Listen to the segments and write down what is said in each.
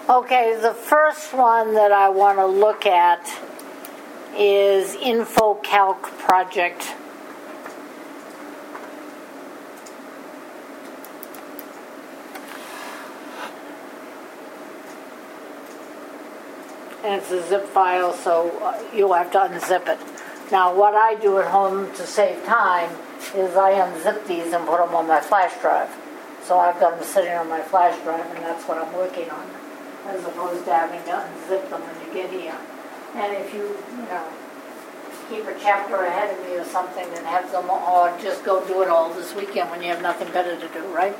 Okay, the first one that I want to look at is InfoCalc project. And it's a zip file, so you'll have to unzip it. Now, what I do at home to save time is I unzip these and put them on my flash drive. So I've got them sitting on my flash drive, and that's what I'm working on, as opposed to having to unzip them when you get here. And if you keep a chapter ahead of me or something and have them, or just go do it all this weekend when you have nothing better to do, right?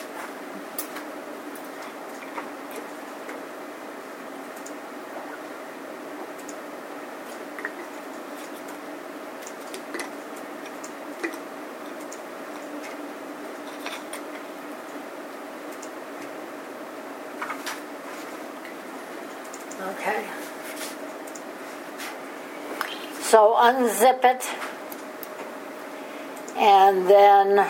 Okay. So unzip it, and then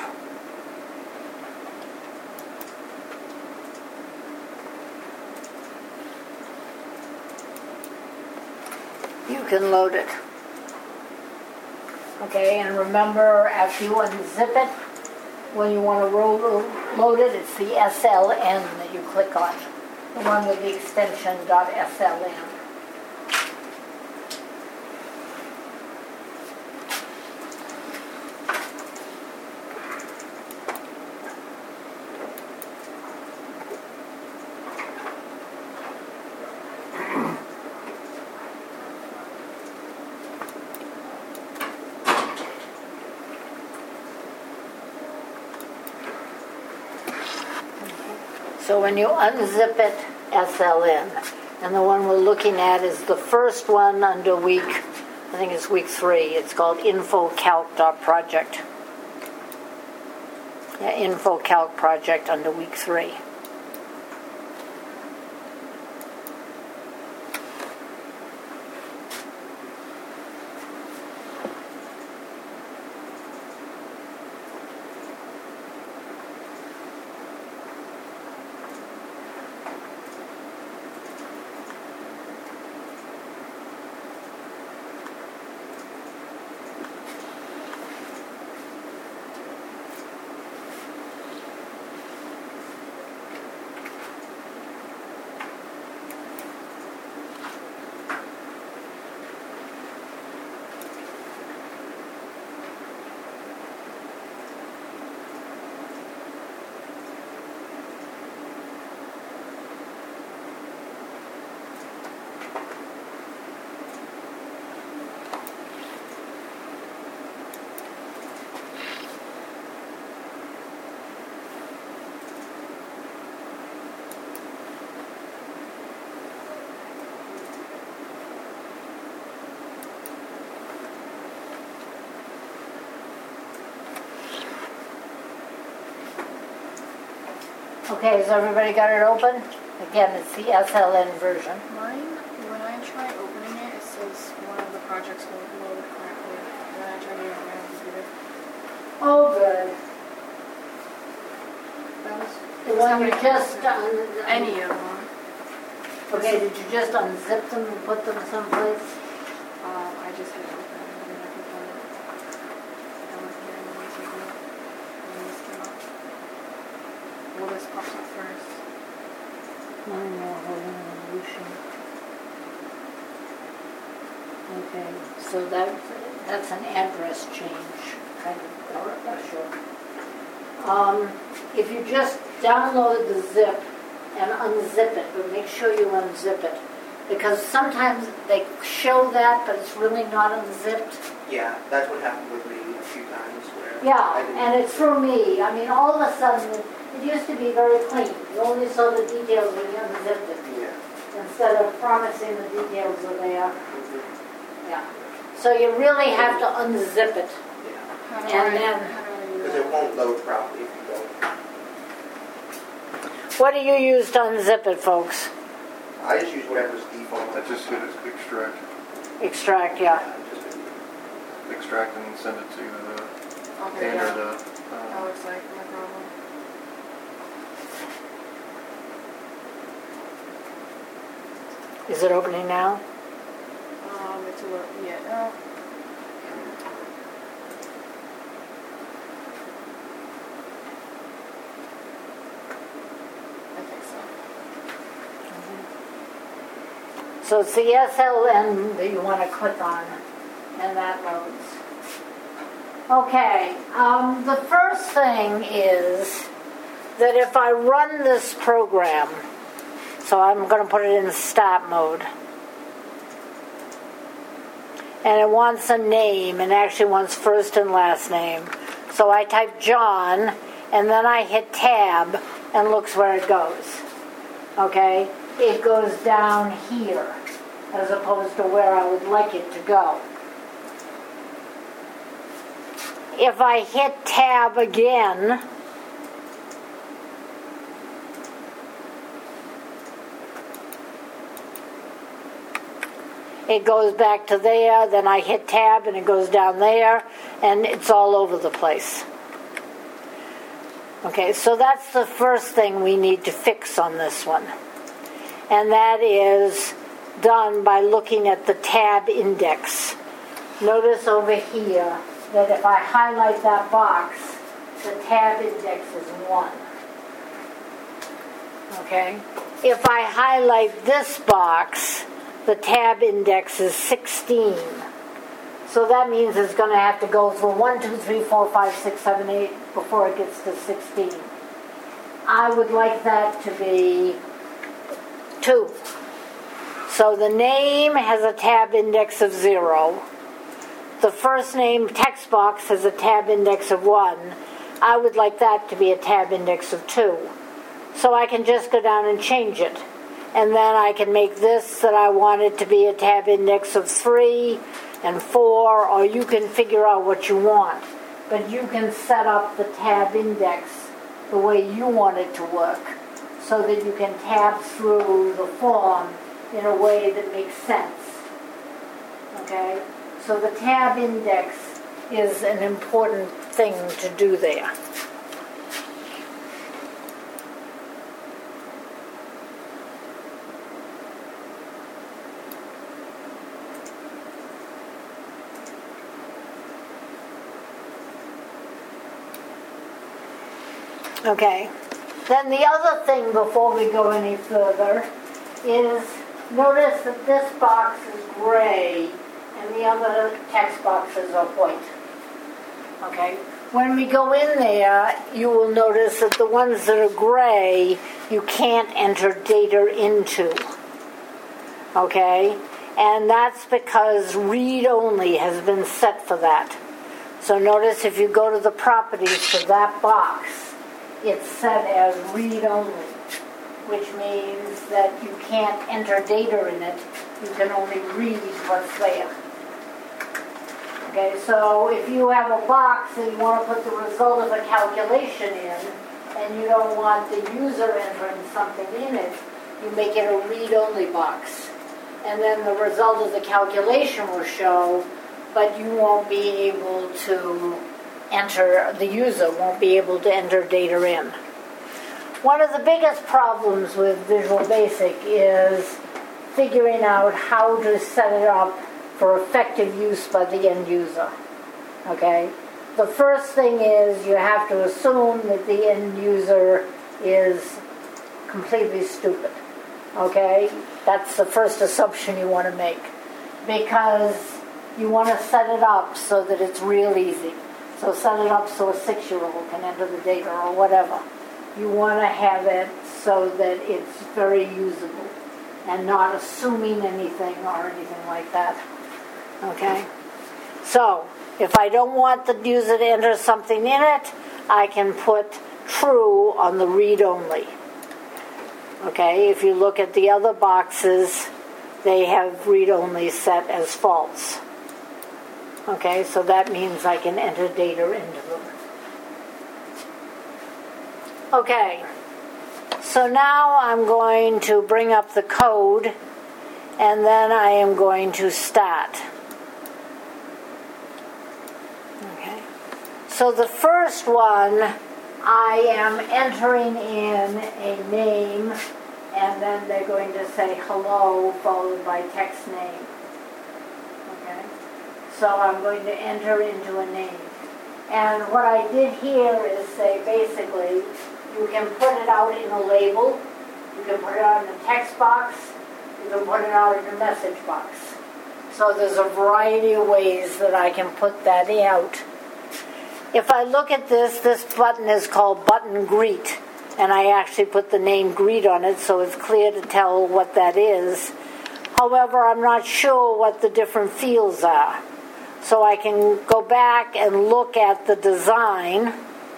you can load it. Okay, and remember, after you unzip it, when you want to load it, it's the SLN that you click on. The one with the extension .sln. So when you unzip it, SLN, and the one we're looking at is the first one under week, I think it's week 3. It's called InfoCalc.project. Yeah, InfoCalc project under week 3. Okay, has everybody got it open? Again, it's the SLN version. Mine, when I try opening it, it says one of the projects won't load correctly. When I try to do it on my computer. Oh, good. That was The one you just any of them. Okay, did you just unzip them and put them someplace? I just hit open and then I could find it. I wasn't getting the ones to do it. And this came up. Well, this pops up first. Okay, so that's an address change, kind of short. If you just download the zip and unzip it, but make sure you unzip it, because sometimes they show that, but it's really not unzipped. Yeah, that's what happened with me a few times. Where Yeah, and it threw me. I mean, all of a sudden, it used to be very clean. You only saw the details when you unzipped it. Yeah. Instead of promising the details are there. Yeah. So you really have to unzip it. Yeah. Because it won't load properly if you don't. What do you use to unzip it, folks? I just use whatever's default. I just hit extract. Extract, yeah. Extract and send it to the Okay, yeah. standard. That looks like no problem. Is it opening now? It's a little, yeah, no. I think so. So it's the SLN that you want to click on, and that loads. Okay, the first thing is that if I run this program, so I'm going to put it in start mode, and it wants a name, and actually wants first and last name. So I type John, and then I hit tab, and looks where it goes. Okay, it goes down here, as opposed to where I would like it to go. If I hit tab again, it goes back to there, then I hit tab and it goes down there, and it's all over the place. Okay, so that's the first thing we need to fix on this one. And that is done by looking at the tab index. Notice over here that if I highlight that box, the tab index is 1. Okay? If I highlight this box, the tab index is 16. So that means it's going to have to go through 1, 2, 3, 4, 5, 6, 7, 8 before it gets to 16. I would like that to be 2. So the name has a tab index of 0. The first name text box has a tab index of 1. I would like that to be a tab index of 2. So I can just go down and change it. And then I can make this that I want it to be a tab index of 3 and 4, or you can figure out what you want. But you can set up the tab index the way you want it to work, so that you can tab through the form in a way that makes sense. Okay? So the tab index is an important thing to do there. Okay. Then the other thing before we go any further is notice that this box is gray and the other text boxes are white. Okay? When we go in there, you will notice that the ones that are gray, you can't enter data into. Okay? And that's because read-only has been set for that. So notice if you go to the properties for that box, it's set as read-only, which means that you can't enter data in it. You can only read what's there. Okay, so if you have a box and you want to put the result of a calculation in, and you don't want the user entering something in it, you make it a read-only box. And then the result of the calculation will show, but you won't be able to enter, the user won't be able to enter data in. One of the biggest problems with Visual Basic is figuring out how to set it up for effective use by the end user. Okay? The first thing is you have to assume that the end user is completely stupid. Okay? That's the first assumption you want to make. Because you want to set it up so that it's real easy. So set it up so a 6-year-old can enter the data or whatever. You want to have it so that it's very usable and not assuming anything or anything like that. Okay? So, if I don't want the user to enter something in it, I can put true on the read-only. Okay? If you look at the other boxes, they have read-only set as false. Okay, so that means I can enter data into them. Okay, so now I'm going to bring up the code, and then I am going to start. Okay, so the first one, I am entering in a name and and then they're going to say hello followed by text name. Okay? So I'm going to enter into a name. And what I did here is say basically you can put it out in a label, you can put it out in a text box, you can put it out in a message box. So there's a variety of ways that I can put that out. If I look at this button is called Button Greet, and I actually put the name Greet on it so it's clear to tell what that is. However, I'm not sure what the different fields are. So I can go back and look at the design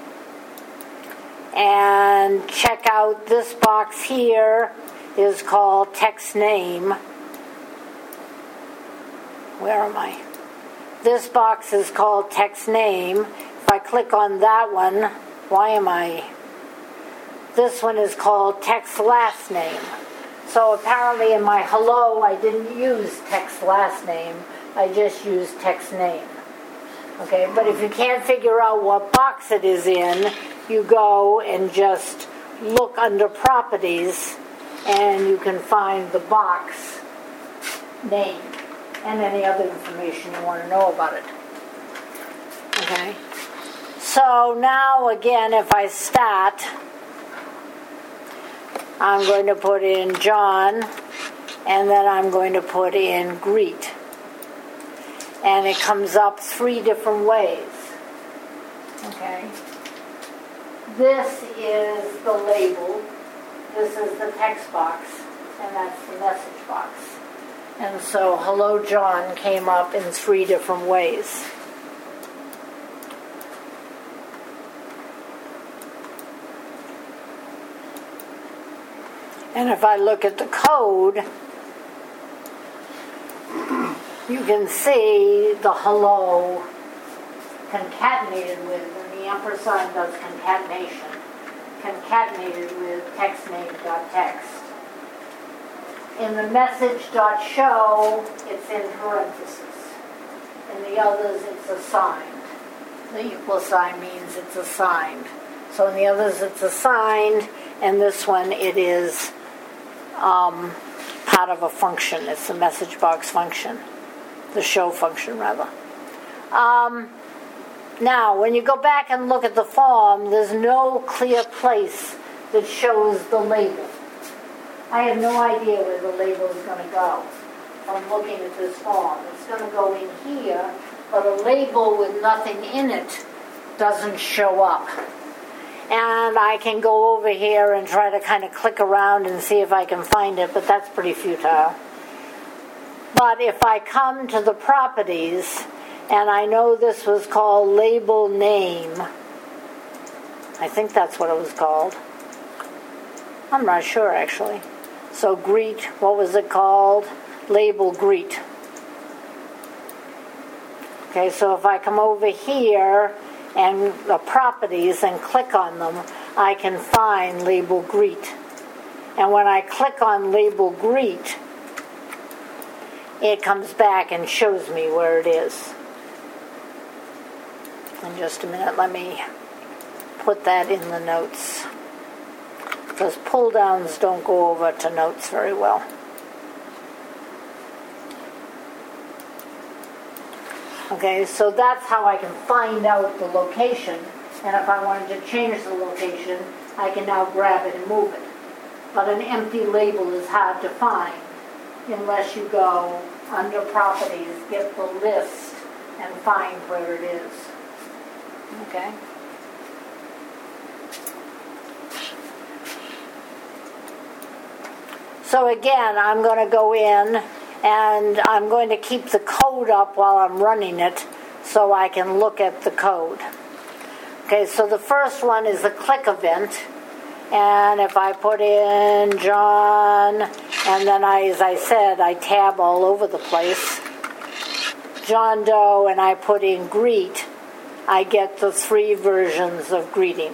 and check out this box here is called Text Name. Where am I? This box is called Text Name. If I click on that one, why am I? This one is called Text Last Name. So apparently in my hello, I didn't use text last name. I just used text name. Okay, but if you can't figure out what box it is in, you go and just look under properties and you can find the box name and any other information you want to know about it. Okay, so now again, if I start, I'm going to put in John, and then I'm going to put in greet. And it comes up 3 different ways. Okay? This is the label, this is the text box, and that's the message box. And so Hello John came up in 3 different ways. And if I look at the code, you can see the hello concatenated with, and the ampersand does concatenation, concatenated with textname.text. In the message.show, it's in parentheses. In the others, it's assigned. The equal sign means it's assigned. So in the others, it's assigned, and this one, it is part of a function. It's the message box function, the show function rather. Now, when you go back and look at the form, there's no clear place that shows the label. I have no idea where the label is going to go from looking at this form. It's going to go in here, but a label with nothing in it doesn't show up. And I can go over here and try to kind of click around and see if I can find it, but that's pretty futile. But if I come to the properties, and I know this was called label name, I think that's what it was called. I'm not sure actually. So greet, what was it called? Label greet. Okay, so if I come over here and the properties and click on them, I can find label greet. And when I click on label greet, it comes back and shows me where it is. In just a minute, let me put that in the notes, because pull downs don't go over to notes very well. Okay, so that's how I can find out the location, and if I wanted to change the location, I can now grab it and move it. But an empty label is hard to find unless you go under properties, get the list, and find where it is. Okay? So again, I'm going to go in and I'm going to keep the code up while I'm running it so I can look at the code. Okay, so the first one is the click event. And if I put in John, and then as I said, I tab all over the place, John Doe, and I put in greet, I get the 3 versions of greeting.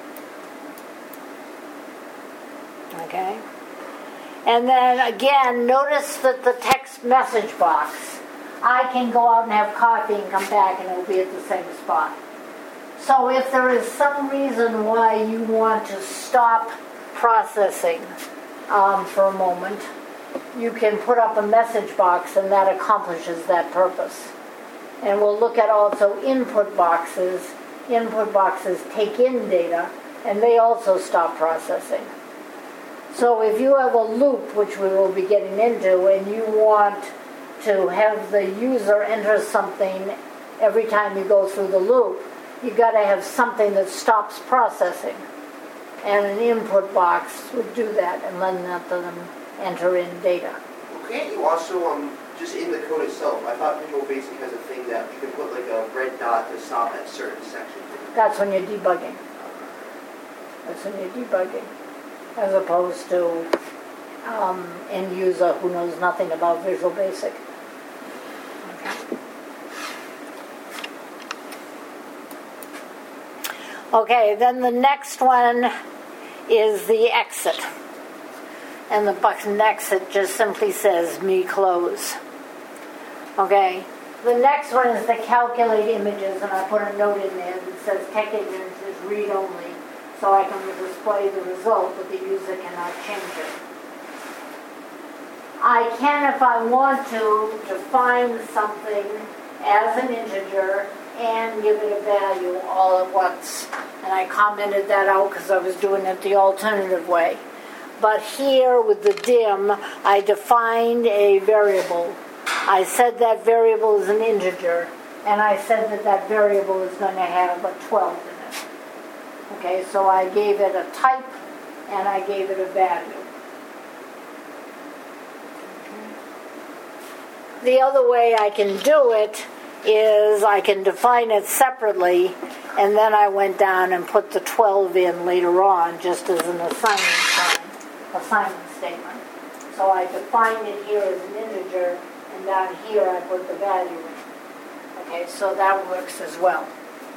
Okay? And then again, notice that the text message box, I can go out and have coffee and come back and it'll be at the same spot. So if there is some reason why you want to stop processing for a moment, you can put up a message box and that accomplishes that purpose. And we'll look at also input boxes. Input boxes take in data and they also stop processing. So if you have a loop, which we will be getting into, and you want to have the user enter something every time you go through the loop, you've got to have something that stops processing. And an input box would do that and then let them enter in data. Well, can't you also, just in the code itself, I thought Visual Basic has a thing that you can put like a red dot to stop at certain sections. That's when you're debugging. That's when you're debugging. As opposed to end user who knows nothing about Visual Basic. Okay, then the next one is the exit. And the button exit just simply says me close. Okay, the next one is the calculate images, and I put a note in there that says tech images read only, so I can display the result, but the user cannot change it. I can, if I want to, define something as an integer and give it a value all at once. And I commented that out because I was doing it the alternative way. But here with the dim, I defined a variable. I said that variable is an integer, and I said that that variable is going to have a 12 in it. Okay, so I gave it a type, and I gave it a value. The other way I can do it is I can define it separately, and then I went down and put the 12 in later on just as an assignment statement. So I defined it here as an integer, and down here I put the value in. Okay, so that works as well.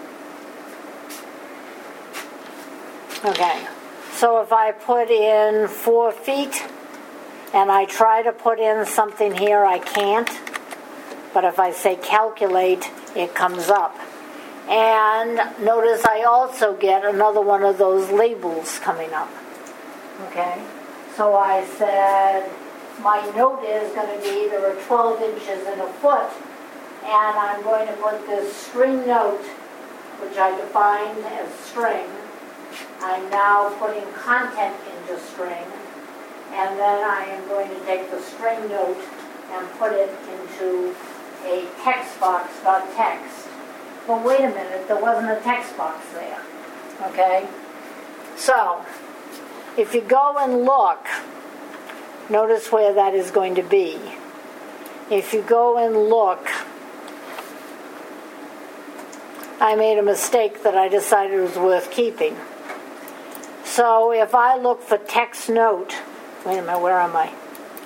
Okay, so if I put in 4 feet, and I try to put in something here, I can't. But if I say calculate, it comes up. And notice I also get another one of those labels coming up. Okay? So I said my note is going to be there are 12 inches in a foot, and I'm going to put this string note, which I defined as string. I'm now putting content into string, and then I am going to take the string note and put it into a text box, .text. But wait a minute, there wasn't a text box there. Okay? So, if you go and look, notice where that is going to be. If you go and look, I made a mistake that I decided was worth keeping. So if I look for text note, wait a minute, where am I?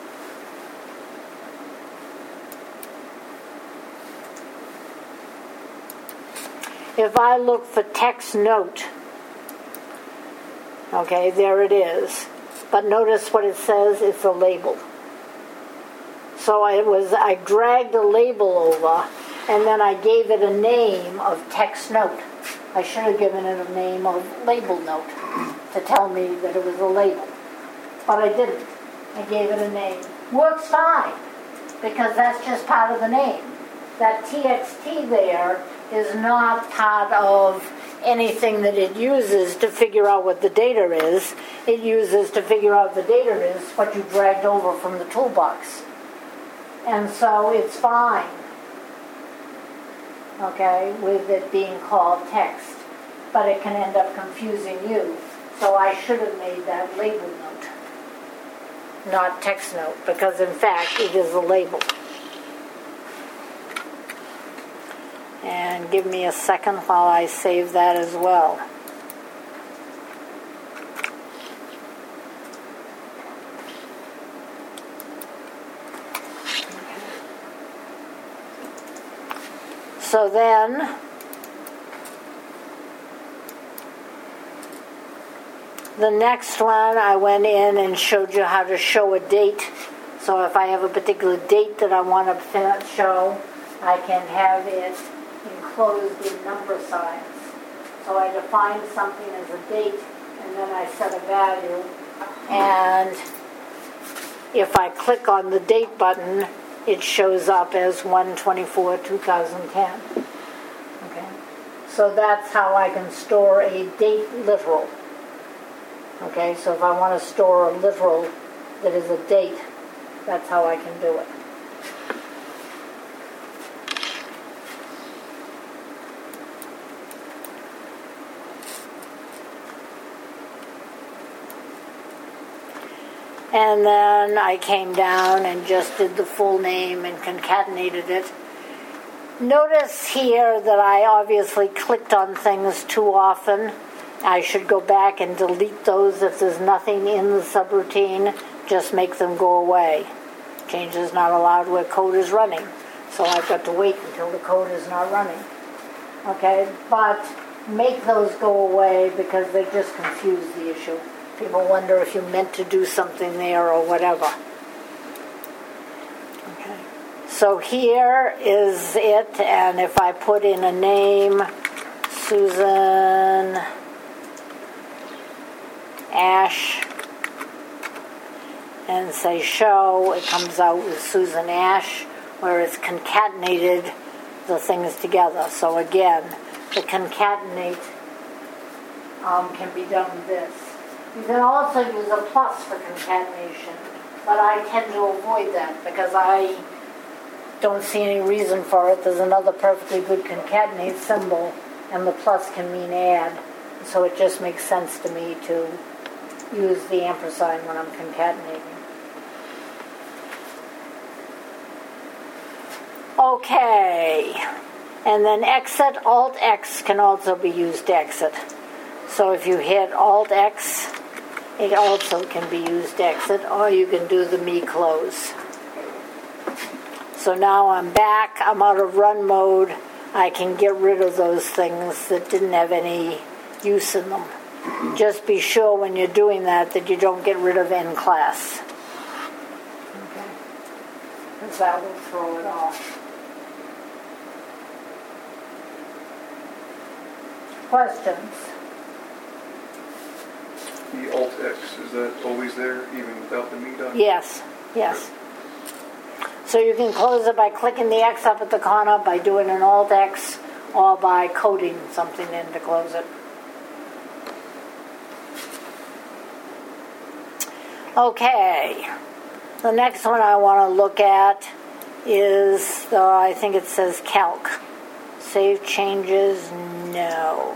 If I look for text note, okay, there it is. But notice what it says, it's a label. So I dragged a label over, and then I gave it a name of text note. I should have given it a name of label note to tell me that it was a label. But I didn't. I gave it a name. Works fine, because that's just part of the name. That TXT there is not part of anything that it uses to figure out what the data is. It uses to figure out the data is what you dragged over from the toolbox. And so it's fine, okay, with it being called text. But it can end up confusing you. So I should have made that label note, not text note, because in fact it is a label. And give me a second while I save that as well. So then, the next one I went in and showed you how to show a date. So if I have a particular date that I want to show, I can have it enclosed in number signs. So I define something as a date, and then I set a value. And if I click on the date button, it shows up as 1/24/2010. Okay, so that's how I can store a date literal. Okay, so if I want to store a literal that is a date, that's how I can do it. And then I came down and just did the full name and concatenated it. Notice here that I obviously clicked on things too often. I should go back and delete those if there's nothing in the subroutine. Just make them go away. Change is not allowed where code is running. So I've got to wait until the code is not running. Okay, but make those go away because they just confuse the issue. People wonder if you meant to do something there or whatever. Okay. So here is it, and if I put in a name, Susan Ash, and say show, it comes out with Susan Ash, where it's concatenated the things together. So again, the concatenate can be done with this. You can also use a plus for concatenation, but I tend to avoid that because I don't see any reason for it. There's another perfectly good concatenate symbol, and the plus can mean add. So it just makes sense to me to use the ampersand when I'm concatenating. Okay, and then exit, Alt-X can also be used to exit. So if you hit Alt-X, it also can be used to exit, or you can do the me close. So now I'm back, I'm out of run mode. I can get rid of those things that didn't have any use in them. Just be sure when you're doing that you don't get rid of end class. Okay, because that will throw it off. Questions? The Alt-X, is that always there, even without the me dot? Yes, yes. So you can close it by clicking the X up at the corner, by doing an Alt-X, or by coding something in to close it. Okay, the next one I want to look at is, I think it says calc. Save changes, no.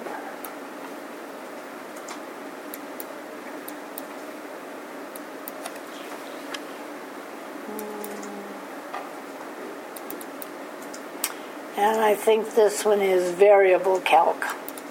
And I think this one is variable calc.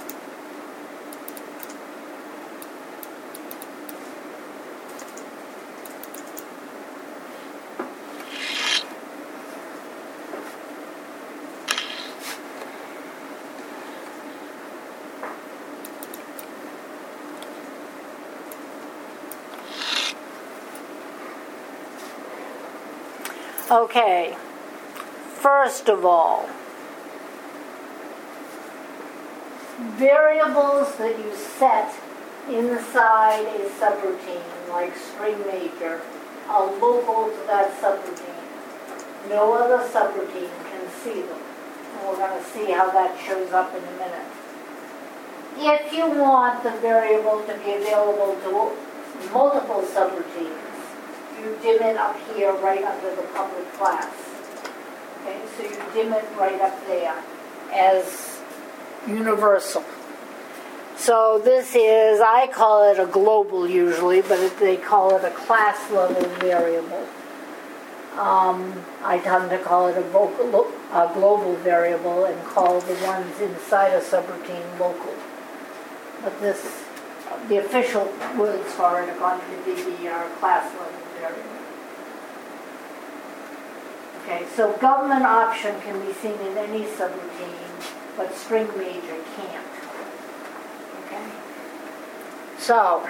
Okay, first of all, variables that you set inside a subroutine, like string major, are local to that subroutine. No other subroutine can see them. And we're going to see how that shows up in a minute. If you want the variable to be available to multiple subroutines, you dim it up here right under the public class. Okay, so you dim it right up there as universal. So this is, I call it a global usually, but they call it a class level variable. I tend to call it a global variable and call the ones inside a subroutine local. But the official words for it according to DB are class level variable. Okay, so government option can be seen in any subroutine, but string major can't. Okay? So,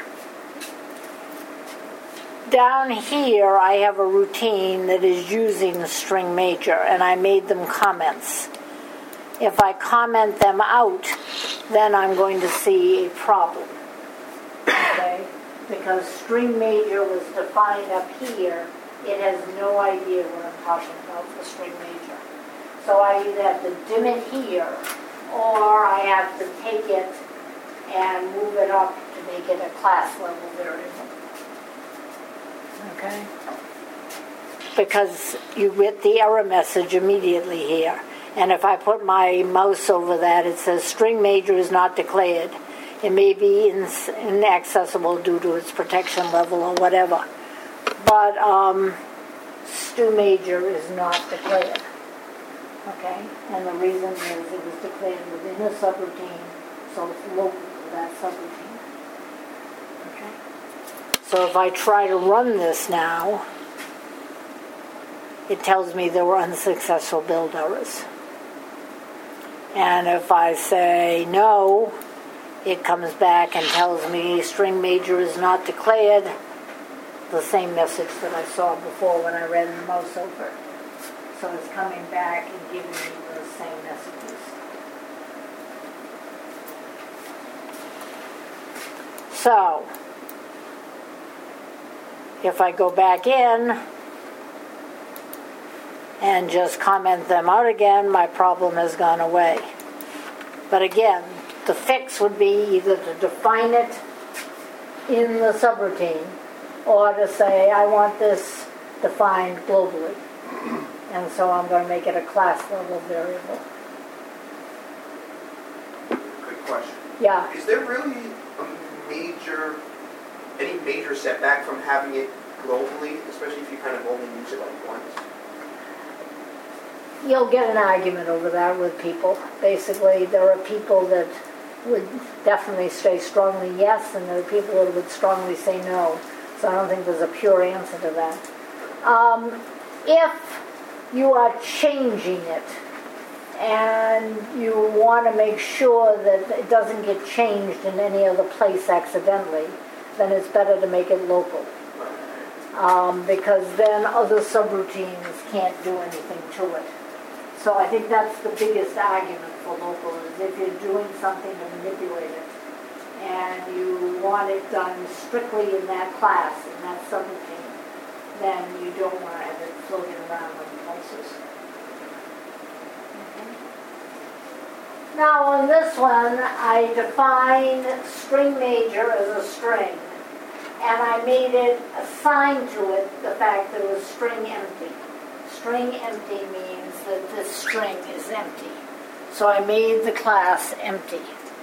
down here I have a routine that is using string major, and I made them comments. If I comment them out, then I'm going to see a problem. Okay? Because string major was defined up here it has no idea what I'm talking about for string major. So I either have to dim it here, or I have to take it and move it up to make it a class level variable. Okay? Because you get the error message immediately here. And if I put my mouse over that, it says string major is not declared. It may be inaccessible due to its protection level or whatever. But stu major is not declared. Okay? And the reason is it was declared within a subroutine, so it's local to that subroutine. Okay? So if I try to run this now, it tells me there were unsuccessful build errors. And if I say no, it comes back and tells me string major is not declared, the same message that I saw before when I ran the mouse over. So it's coming back and giving me the same messages. So, if I go back in and just comment them out again, my problem has gone away. But again, the fix would be either to define it in the subroutine or to say, I want this defined globally. And so I'm going to make it a class level variable. Quick question. Yeah. Is there really any major setback from having it globally, especially if you kind of only use it like once? You'll get an argument over that with people. Basically, there are people that would definitely say strongly yes, and there are people that would strongly say no. So I don't think there's a pure answer to that. If you are changing it and you want to make sure that it doesn't get changed in any other place accidentally, then it's better to make it local. Because then other subroutines can't do anything to it. So I think that's the biggest argument for local, is if you're doing something to manipulate it and you want it done strictly in that class, in that subroutine, then you don't want to have it floating around other places. Okay. Now on this one, I defined string major as a string, and I made it assign to it the fact that it was string empty. String empty means that this string is empty. So I made the class empty.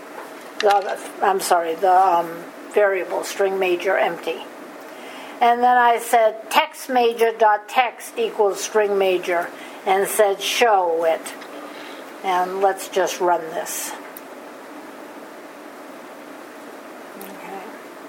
The variable string major empty. And then I said text major.text equals string major and said show it. And let's just run this. Okay.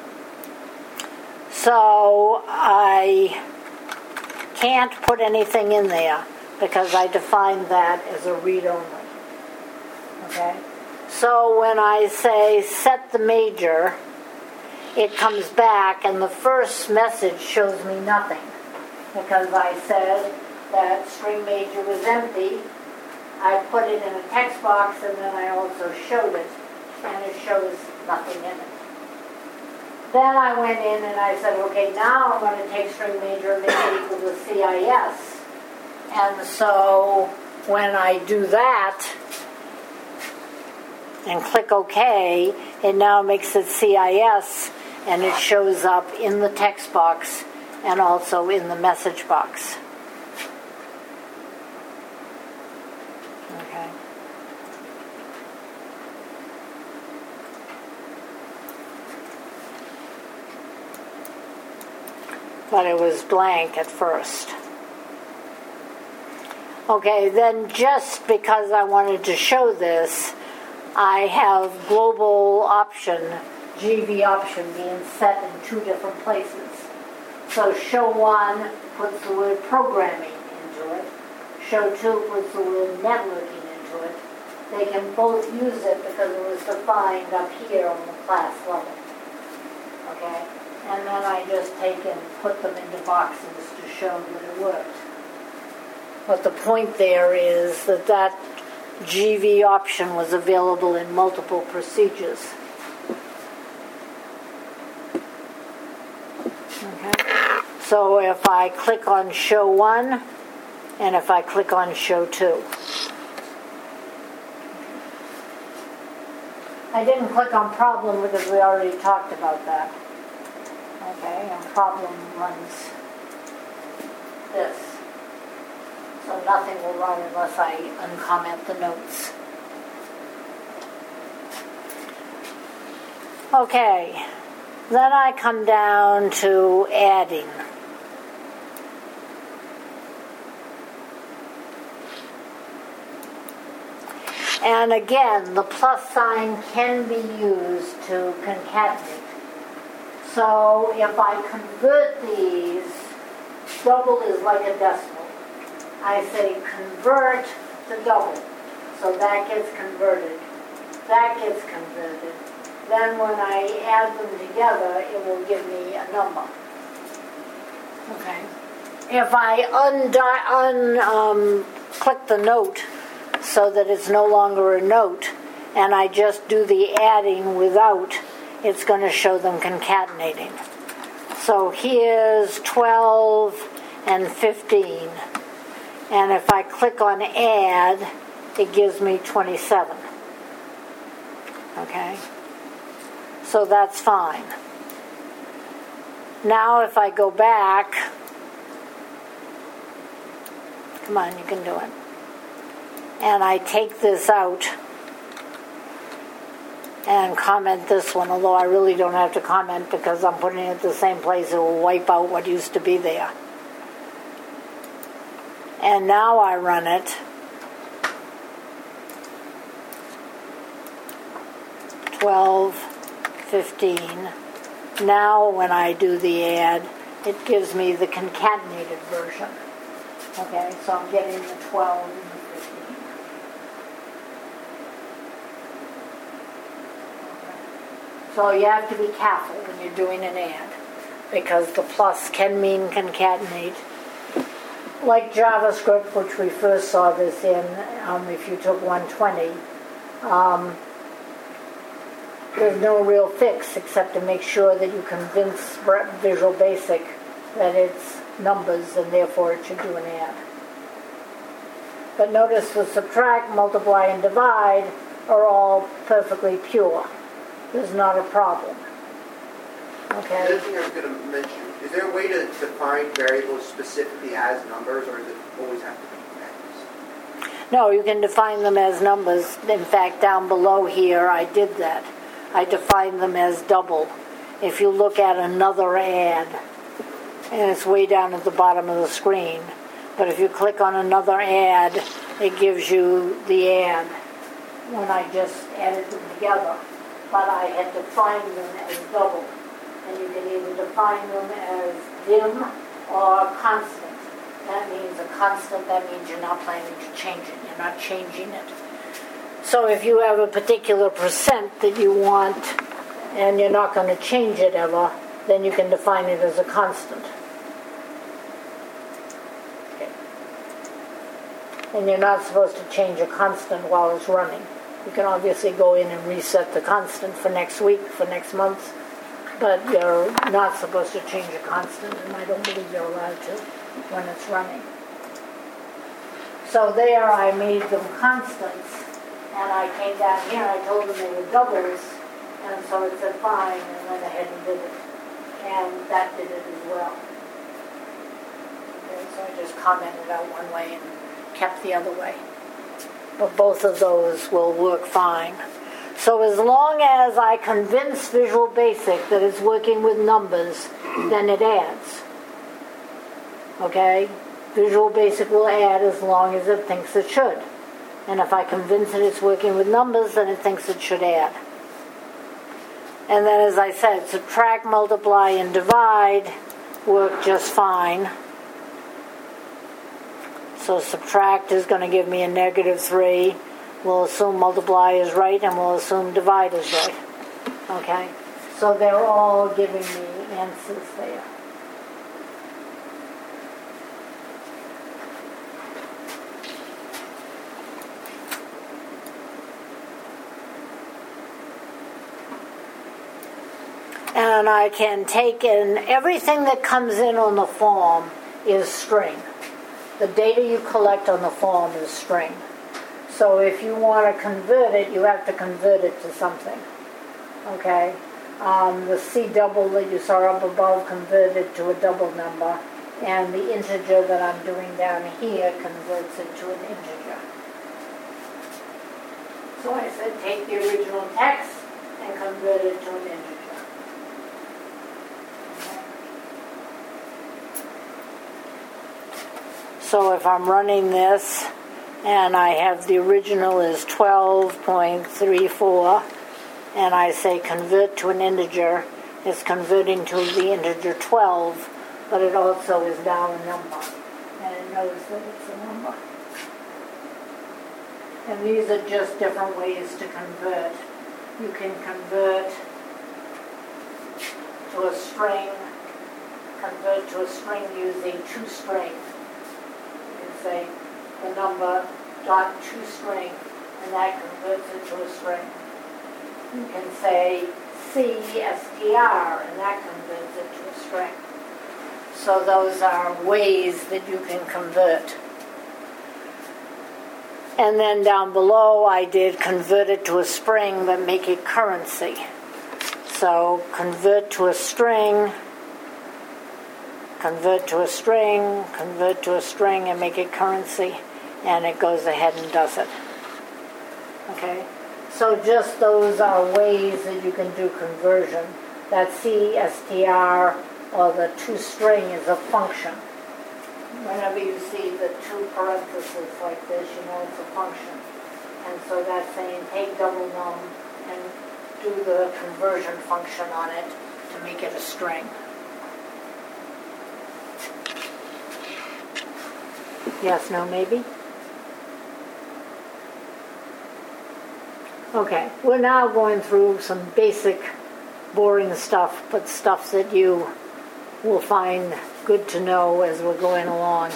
So I can't put anything in there because I defined that as a read-only. Okay? So when I say set the major, it comes back and the first message shows me nothing because I said that string major was empty. I put it in a text box and then I also showed it, and it shows nothing in it. Then I went in and I said, okay, now I'm going to take string major and make it equal to CIS. And so when I do that and click OK, it now makes it CIS, and it shows up in the text box and also in the message box. Okay. But it was blank at first. Okay, then just because I wanted to show this, I have global option, GV option, being set in two different places. So show 1 puts the word programming into it. Show 2 puts the word networking into it. They can both use it because it was defined up here on the class level. Okay? And then I just take and put them into boxes to show that it worked. But the point there is that that GV option was available in multiple procedures. Okay. So if I click on show 1, and if I click on show 2. I didn't click on problem because we already talked about that. Okay, and problem runs this. So nothing will run unless I uncomment the notes. Okay, then I come down to adding. And again, the plus sign can be used to concatenate. So if I convert these, double is like a decimal. I say convert to double. So that gets converted. That gets converted. Then when I add them together, it will give me a number. Okay. If I click the note so that it's no longer a note, and I just do the adding without, it's going to show them concatenating. So here's 12 and 15. And if I click on add, it gives me 27. Okay? So that's fine. Now if I go back, come on, you can do it. And I take this out and comment this one, although I really don't have to comment because I'm putting it the same place. It will wipe out what used to be there. And now I run it. 12, 15. Now when I do the add, it gives me the concatenated version. Okay, so I'm getting the 12 and the 15. Okay. So you have to be careful when you're doing an add, because the plus can mean concatenate. Like JavaScript, which we first saw this in, if you took 120, there's no real fix except to make sure that you convince Visual Basic that it's numbers and therefore it should do an add. But notice with subtract, multiply, and divide are all perfectly pure. There's not a problem. Okay. The other thing I was going to mention, is there a way to define variables specifically as numbers, or does it always have to be X? No, you can define them as numbers. In fact, down below here, I did that. I defined them as double. If you look at another add, and it's way down at the bottom of the screen, but if you click on another add, it gives you the add when I just added them together. But I had defined them as double. And you can either define them as dim or constant. That means a constant, that means you're not planning to change it. You're not changing it. So if you have a particular percent that you want and you're not going to change it ever, then you can define it as a constant. Okay. And you're not supposed to change a constant while it's running. You can obviously go in and reset the constant for next week, for next month, but you're not supposed to change a constant, and I don't believe you're allowed to when it's running. So there I made them constants, and I came down here, I told them they were doubles, and so it said fine, and went ahead and did it. And that did it as well. Okay, so I just commented out one way and kept the other way. But both of those will work fine. So as long as I convince Visual Basic that it's working with numbers, then it adds. Okay? Visual Basic will add as long as it thinks it should. And if I convince it it's working with numbers, then it thinks it should add. And then, as I said, subtract, multiply, and divide work just fine. So subtract is going to give me a -3. We'll assume multiply is right, and we'll assume divide is right. Okay? So they're all giving me answers there. And And I can take in everything that comes in on the form is string. The data you collect on the form is string. So if you want to convert it, you have to convert it to something. Okay? The C double that you saw up above converted to a double number, and the integer that I'm doing down here converts it to an integer. So I said take the original text and convert it to an integer. So if I'm running this, and I have the original is 12.34, and I say convert to an integer, it's converting to the integer 12, but it also is now a number, and it knows that it's a number. And these are just different ways to convert. You can convert to a string, using toString. Say the number dot toString, and that converts it to a string. You can say CSTR, and that converts it to a string. So those are ways that you can convert. And then down below I did convert it to a string but make it currency. So convert to a string, convert to a string, convert to a string, and make it currency, and it goes ahead and does it. Okay? So just those are ways that you can do conversion. That CSTR or the toString is a function. Whenever you see the two parentheses like this, you know it's a function. And so that's saying take double num and do the conversion function on it to make it a string. Yes, no, maybe? Okay, we're now going through some basic, boring stuff, but stuff that you will find good to know as we're going along.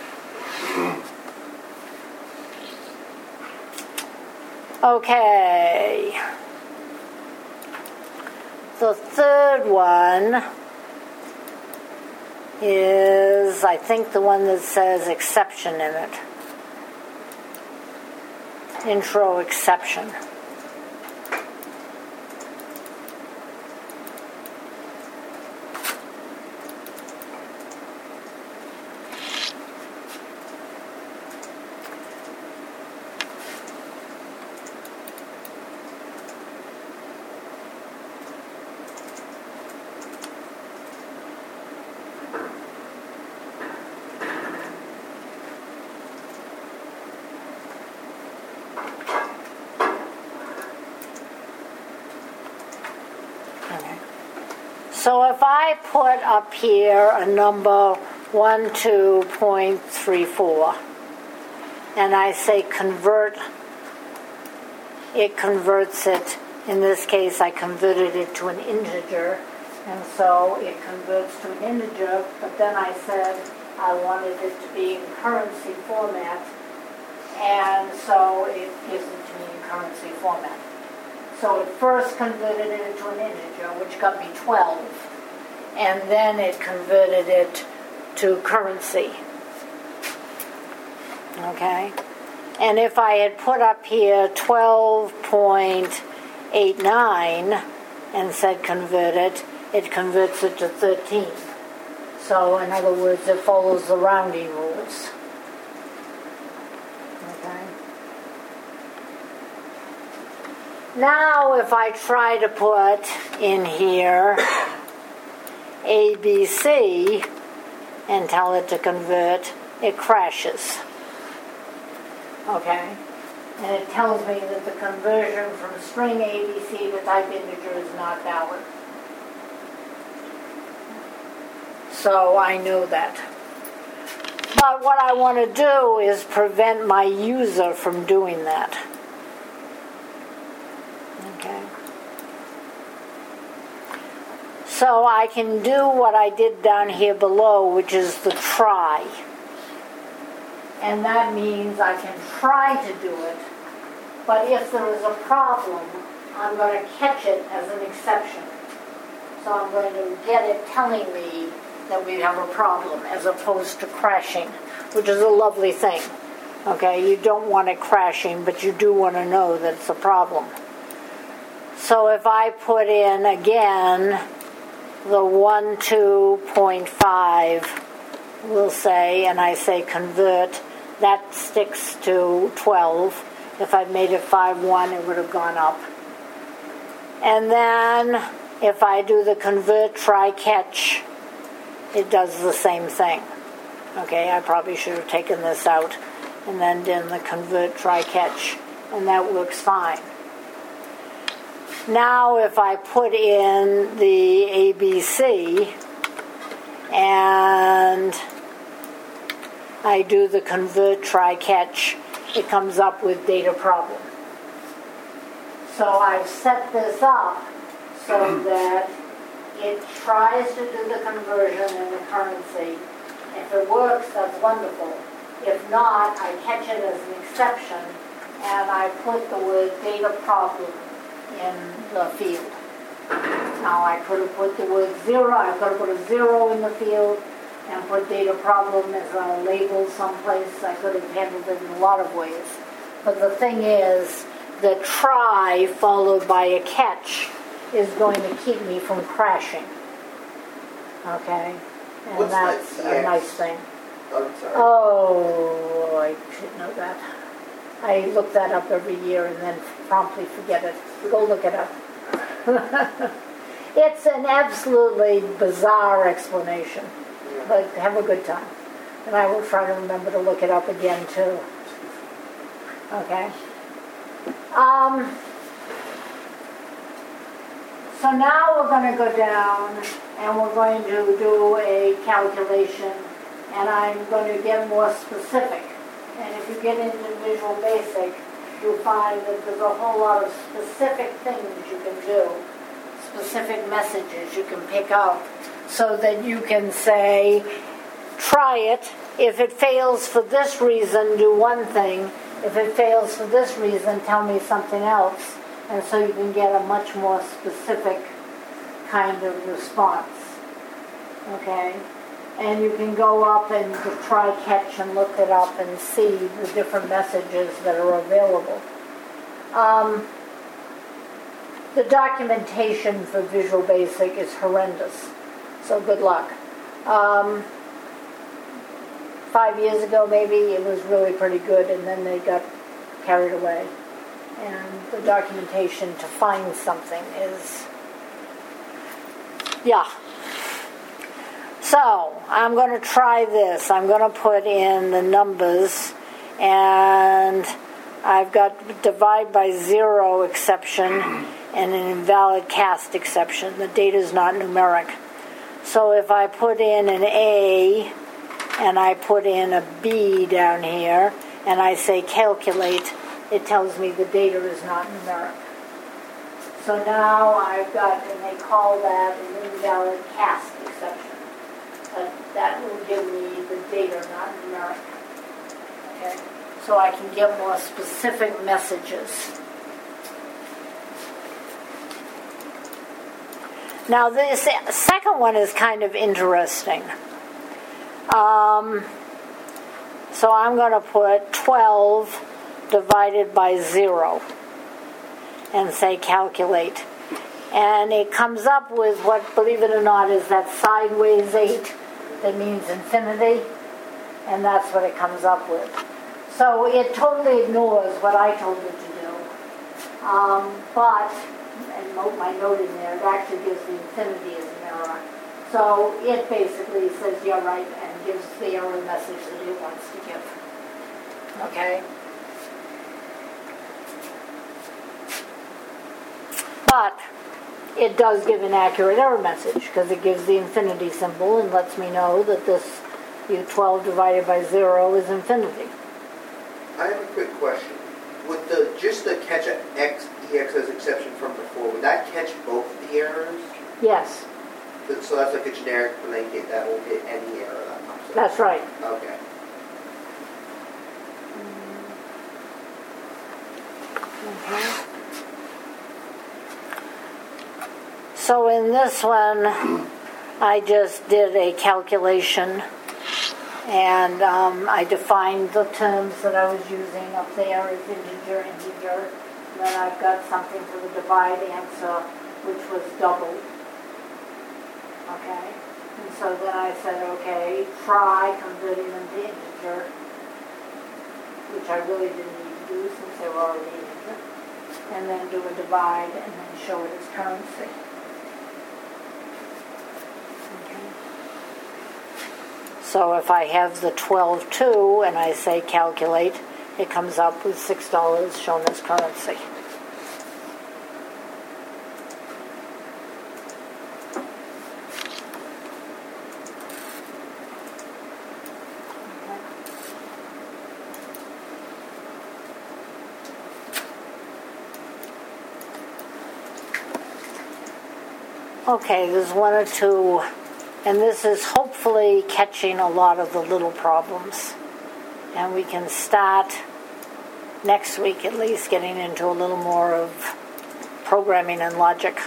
Okay. The third one is, I think, the one that says exception in it. Intro exception. So if I put up here a number 12.34 and I say convert, it converts it. In this case, I converted it to an integer, and so it converts to an integer, but then I said I wanted it to be in currency format, and so it gives it to me in currency format. So it first converted it into an integer, which got me 12, and then it converted it to currency. Okay? And if I had put up here 12.89 and said convert it, it converts it to 13. So in other words, it follows the rounding rules. Now, if I try to put in here ABC and tell it to convert, it crashes. Okay? And it tells me that the conversion from string ABC to type integer is not valid. So I know that. But what I want to do is prevent my user from doing that. Okay. So I can do what I did down here below, which is the try. And that means I can try to do it, but if there is a problem, I'm going to catch it as an exception. So I'm going to get it telling me that we have a problem as opposed to crashing, which is a lovely thing. Okay, you don't want it crashing, but you do want to know that it's a problem. So if I put in again the 12.5, we'll say, and I say convert, that sticks to 12. If I'd made it 5.1, it would have gone up. And then if I do the convert, try, catch, it does the same thing. Okay, I probably should have taken this out and then done the convert, try, catch, and that works fine. Now if I put in the ABC and I do the convert, try, catch, it comes up with data problem. So I've set this up so that it tries to do the conversion in the currency. If it works, that's wonderful. If not, I catch it as an exception and I put the word data problem in the field. Now I could have put the word 0, I could have put a 0 in the field and put data problem as a label someplace. I could have handled it in a lot of ways. But the thing is, the try followed by a catch is going to keep me from crashing. Okay? And What's that's that a EX? nice thing. I'm sorry. Oh, I should know that. I look that up every year and then promptly forget it. Go look it up. It's an absolutely bizarre explanation, but have a good time. And I will try to remember to look it up again too. Okay? So now we're going to go down and we're going to do a calculation, and I'm going to get more specific. And if you get into Visual Basic, you'll find that there's a whole lot of specific things you can do, specific messages you can pick up, so that you can say, try it. If it fails for this reason, do one thing. If it fails for this reason, tell me something else. And so you can get a much more specific kind of response. Okay? And you can go up and try catch and look it up and see the different messages that are available. The documentation for Visual Basic is horrendous, so good luck. 5 years ago maybe it was really pretty good, and then they got carried away. And the documentation to find something is, yeah. So, I'm going to try this. I'm going to put in the numbers, and I've got divide by 0 exception and an invalid cast exception. The data is not numeric. So if I put in an A, and I put in a B down here, and I say calculate, it tells me the data is not numeric. So now I've got, and they call that an invalid cast exception. But that will give me the data not numeric. Okay? So I can get more specific messages. Now this second one is kind of interesting. So I'm going to put 12 divided by 0 and say calculate. And it comes up with what, believe it or not, is that sideways 8 that means infinity. And that's what it comes up with. So it totally ignores what I told it to do. But, and my note in there, it actually gives the infinity as an error. So it basically says you're right and gives the error message that it wants to give. Okay? But it does give an accurate error message because it gives the infinity symbol and lets me know that this U12 divided by 0 is infinity. I have a quick question. Would just the catch EX as exception from before, would that catch both the errors? Yes. So that's like a generic blanket that will hit any error that pops up? That's right. Okay. So in this one, I just did a calculation, and I defined the terms that I was using up there as integer. Then I've got something for the divide answer, which was doubled. Okay? And so then I said, okay, try converting them to integer, which I really didn't need to do since they were already integer. And then do a divide and then show it as currency. Okay. So if I have the 12.2 and I say calculate, it comes up with $6 shown as currency. Okay, there's one or two, and this is hopefully catching a lot of the little problems. And we can start next week at least getting into a little more of programming and logic.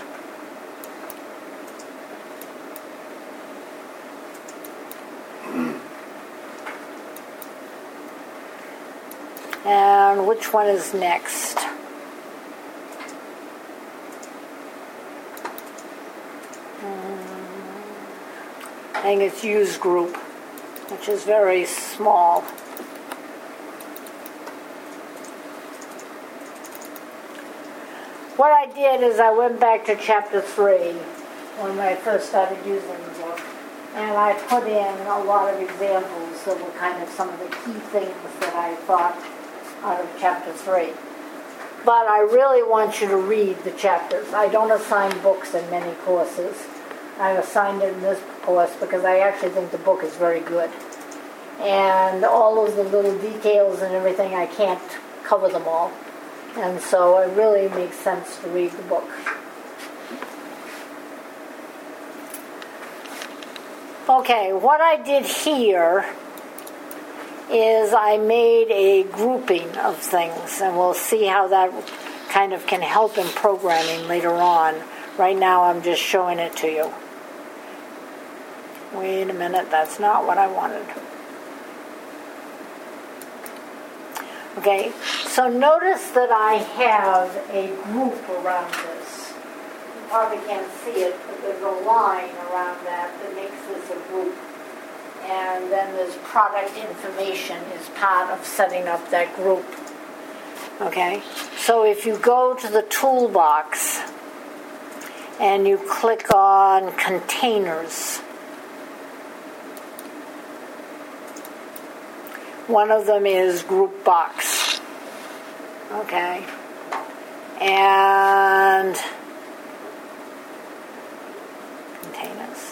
And which one is next? I think it's use group, which is very small. What I did is I went back to chapter 3 when I first started using the book, and I put in a lot of examples that were kind of some of the key things that I thought out of chapter 3. But I really want you to read the chapters. I don't assign books in many courses. I assigned it in this course because I actually think the book is very good. And all of the little details and everything, I can't cover them all. And so it really makes sense to read the book. Okay, what I did here is I made a grouping of things, and we'll see how that kind of can help in programming later on. Right now I'm just showing it to you. Wait a minute, that's not what I wanted. Okay, so notice that I have a group around this. You probably can't see it, but there's a line around that makes this a group. And then this product information is part of setting up that group. Okay, so if you go to the toolbox and you click on containers, one of them is group box. Okay, and containers.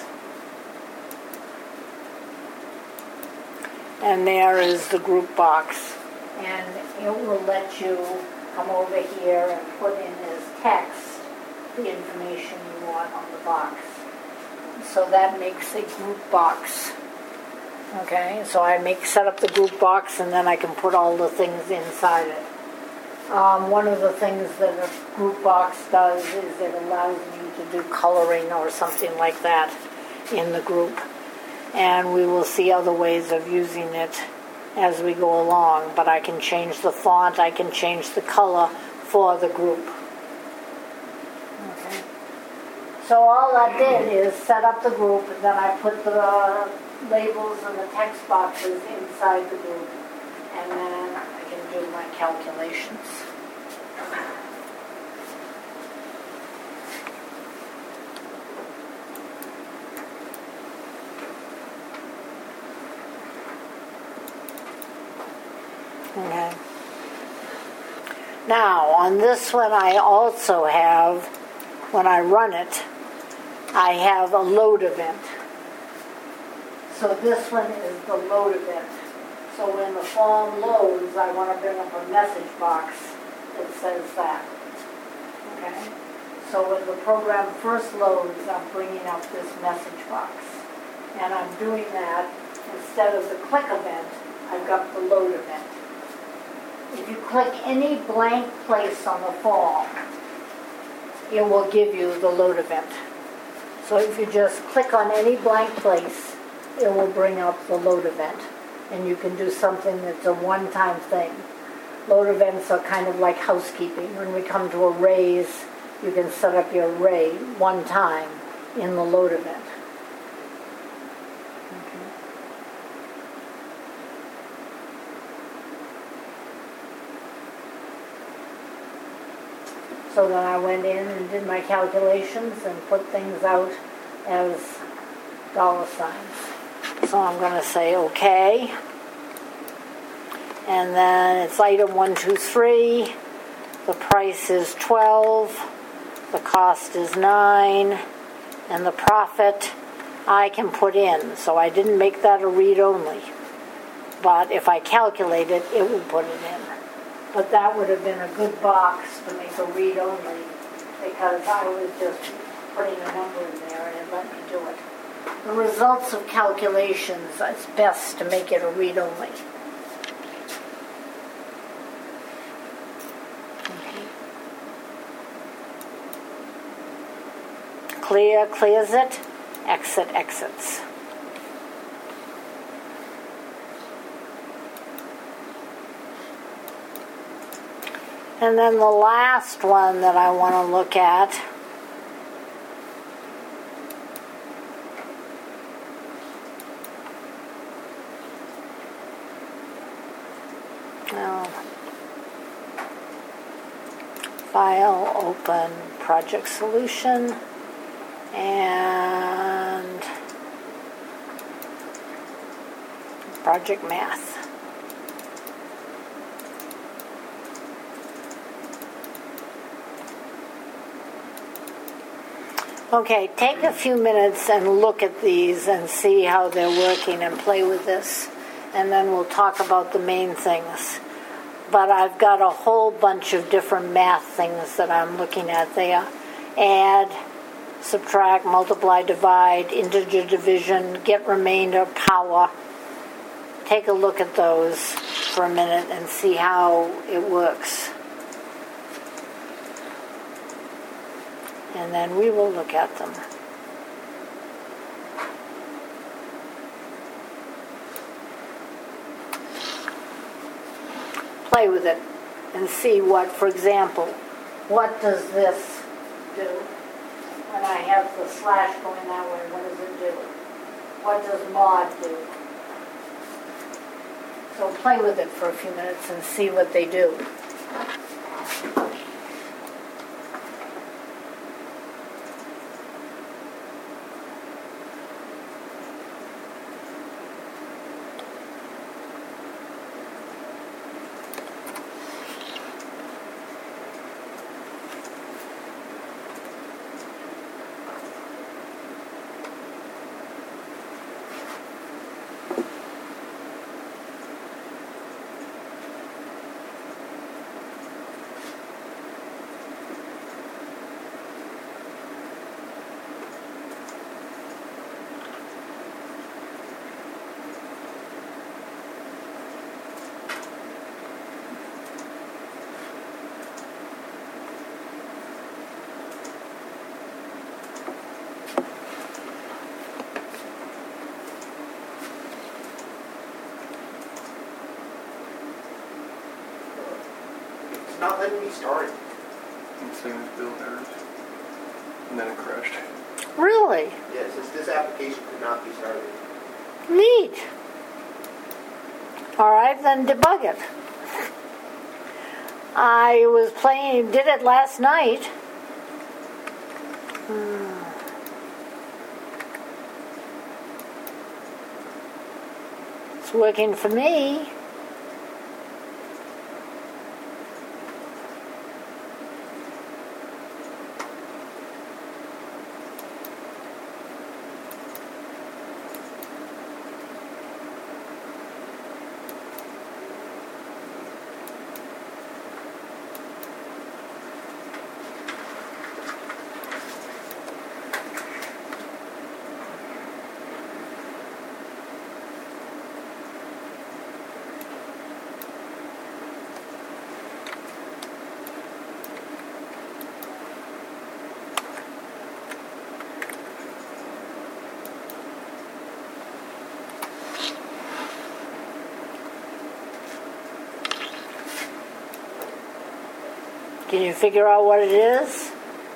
And there is the group box. And it will let you come over here and put in as text the information you want on the box. So that makes a group box. Okay, so I set up the group box and then I can put all the things inside it. One of the things that a group box does is it allows me to do coloring or something like that in the group. And we will see other ways of using it as we go along. But I can change the font, I can change the color for the group. Okay. So all I did is set up the group, and then I put the labels and the text boxes inside the group. And then I can do my calculations. Okay. Now, on this one I also have, when I run it, I have a load event. So this one is the load event. So when the form loads, I want to bring up a message box that says that. Okay? So when the program first loads, I'm bringing up this message box. And I'm doing that, instead of the click event, I've got the load event. If you click any blank place on the form, it will give you the load event. So if you just click on any blank place, it will bring up the load event. And you can do something that's a one-time thing. Load events are kind of like housekeeping. When we come to a raise, you can set up your array one time in the load event. So then I went in and did my calculations and put things out as dollar signs. So I'm going to say okay. And then it's item 123. The price is 12. The cost is 9. And the profit I can put in. So I didn't make that a read only. But if I calculate it, it will put it in. But that would have been a good box to make a read only, because I was just putting a number in there and it let me do it. The results of calculations, it's best to make it a read only. Clear, clears it. Exit, exits. And then the last one that I want to look at file, open, project solution, and project math. Okay, take a few minutes and look at these and see how they're working and play with this. And then we'll talk about the main things. But I've got a whole bunch of different math things that I'm looking at there. Add, subtract, multiply, divide, integer division, get remainder, power. Take a look at those for a minute and see how it works. And then we will look at them. Play with it and see what, for example, what does this do? When I have the slash going that way, what does it do? What does mod do? So play with it for a few minutes and see what they do. It's not letting me start. I'm saying it's build errors. And then it crashed. Really? Yeah, since this application could not be started. Neat. All right, then debug it. I was playing, did it last night. It's working for me. Can you figure out what it is?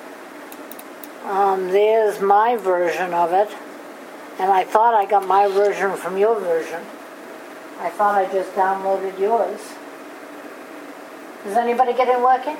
There's my version of it. And I thought I got my version from your version. I thought I just downloaded yours. Is anybody getting working?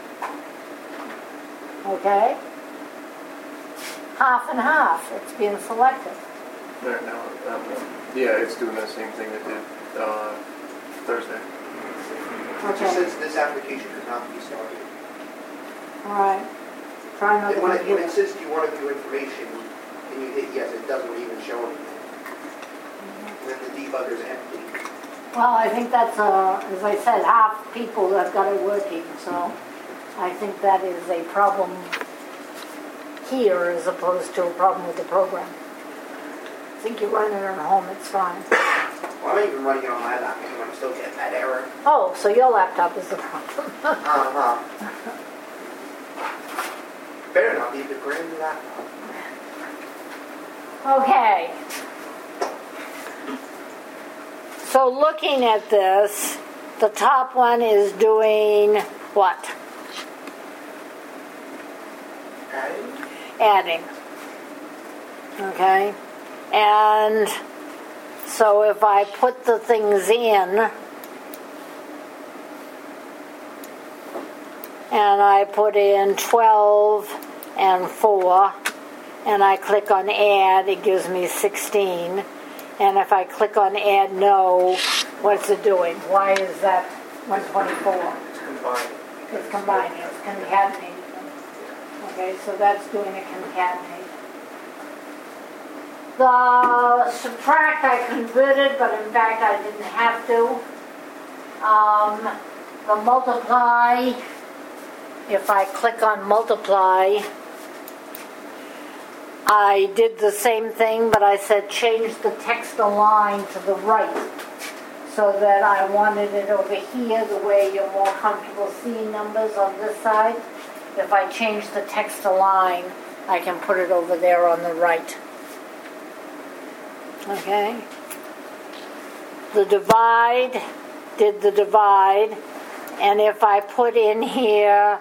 Okay. Half and half. It's being selected. There, now, yeah, it's doing the same thing it did Thursday. It just says this application could not be started. All right. Try another And when computer. it says, do you want to view information, and you hit yes, it doesn't even show anything. And then the debugger's empty. Well, I think that's, as I said, half people have got it working, so I think that is a problem here as opposed to a problem with the program. I think you're running it at home, it's fine. Well, I'm even running it on my laptop, and I'm still getting that error. Oh, so your laptop is the problem. Better not be the brand new laptop. Okay. So looking at this, the top one is doing what? Adding. Okay. And so if I put the things in, and I put in 12 and 4, and I click on add, it gives me 16. And if I click on add no, what's it doing? Why is that 124? It's combined. It's combining, it's concatenating them. Okay, so that's doing a concatenate. The subtract I converted, but in fact I didn't have to. The multiply, if I click on multiply, I did the same thing, but I said change the text align to the right, so that I wanted it over here the way you're more comfortable seeing numbers on this side. If I change the text align, I can put it over there on the right. Okay. The divide, did the divide, and if I put in here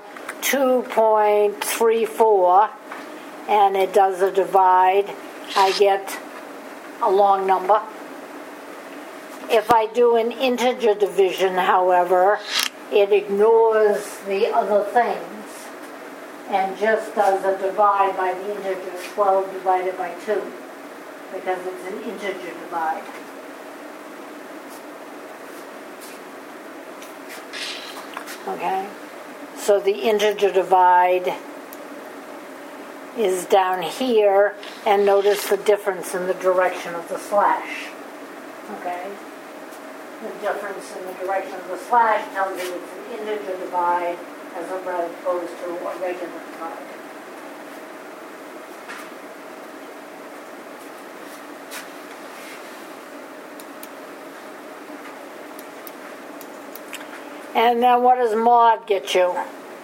2.34 and it does a divide, I get a long number. If I do an integer division, however, it ignores the other things and just does a divide by the integer, 12 divided by 2. Because it's an integer divide. Okay, so the integer divide is down here, and notice the difference in the direction of the slash. Okay, the difference in the direction of the slash tells you it's an integer divide as opposed to a regular divide. And then what does mod get you?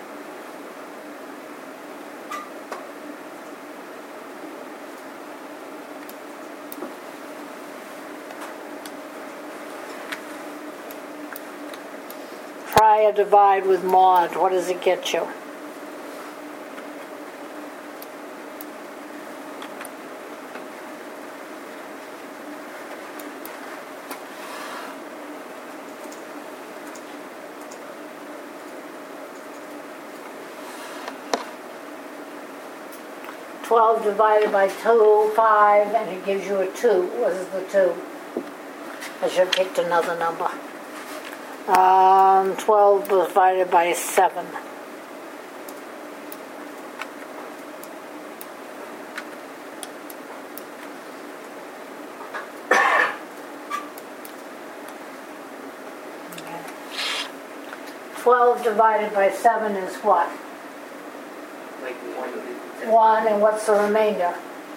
Try a divide with mod. What does it get you? $12 divided by 2, 5, and it gives you a 2. What is the 2? I should have picked another number. 12 divided by 7. Okay. 12 divided by 7 is what? Like 1, and what's the remainder?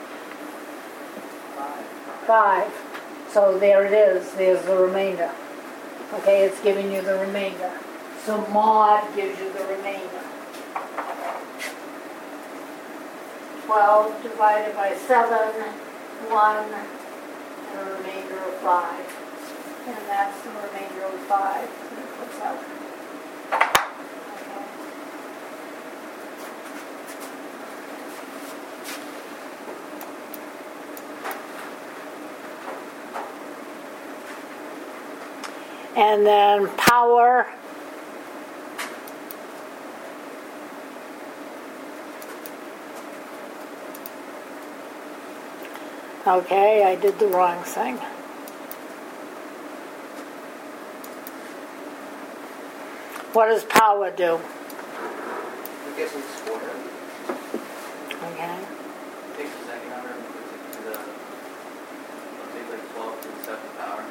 5. So there it is. There's the remainder. Okay, it's giving you the remainder. So mod gives you the remainder. 12 divided by 7, 1, and a remainder of 5. And that's the remainder of 5. What's that? Okay. And then power. Okay, I did the wrong thing. What does power do? I'm guessing square. Okay. Takes the second number and puts it to the, it'll take like 12 to the 7th power.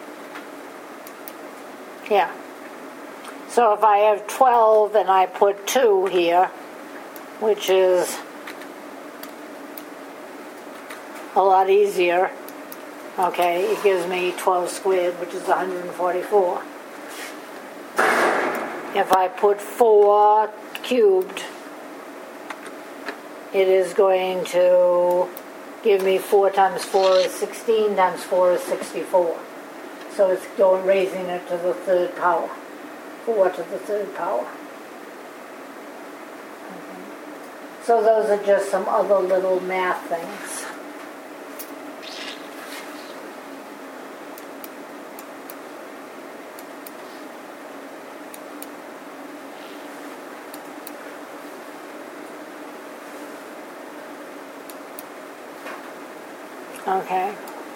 Yeah. So if I have 12 and I put 2 here, which is a lot easier, okay, it gives me 12 squared, which is 144. If I put 4 cubed, it is going to give me 4 times 4 is 16 times 4 is 64. So it's going raising it to the third power. 4 to the third power. Okay. So those are just some other little math things. Okay.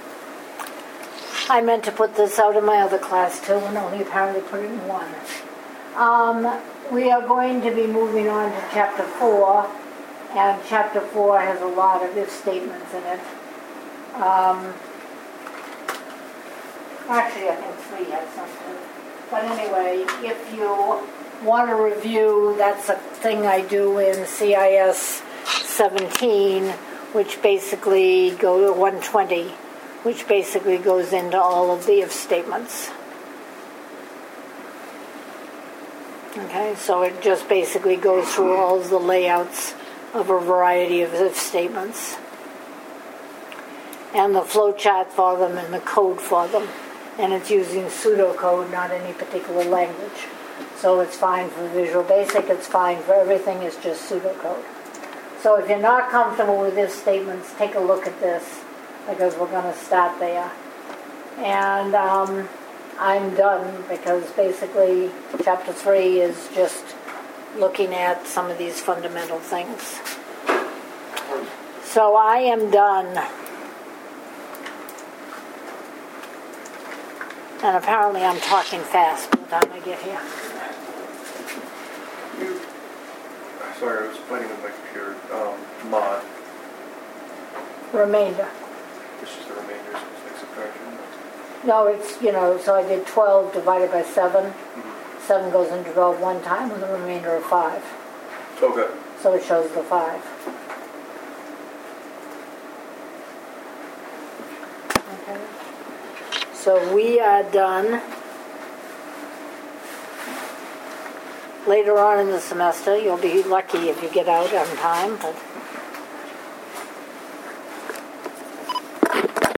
I meant to put this out in my other class too, and only apparently put it in one. We are going to be moving on to chapter 4, and chapter 4 has a lot of if statements in it. Actually, I think 3 has something. But anyway, if you want to review, that's a thing I do in CIS 17, which basically go to 120, which basically goes into all of the if statements. Okay, so it just basically goes through all of the layouts of a variety of if statements. And the flowchart for them and the code for them. And it's using pseudocode, not any particular language. So it's fine for Visual Basic, it's fine for everything, it's just pseudocode. So if you're not comfortable with if statements, take a look at this, because we're going to start there. And I'm done, because basically chapter 3 is just looking at some of these fundamental things. So I am done. And apparently I'm talking fast by the time I get here. Sorry, I was fighting with my computer. Mod. Remainder. This is the remainder, so it's like subtraction. No, it's, so I did 12 divided by 7. Mm-hmm. 7 goes into 12 one time with a remainder of 5. Okay. So it shows the 5. Okay. So we are done. Later on in the semester, you'll be lucky if you get out on time, but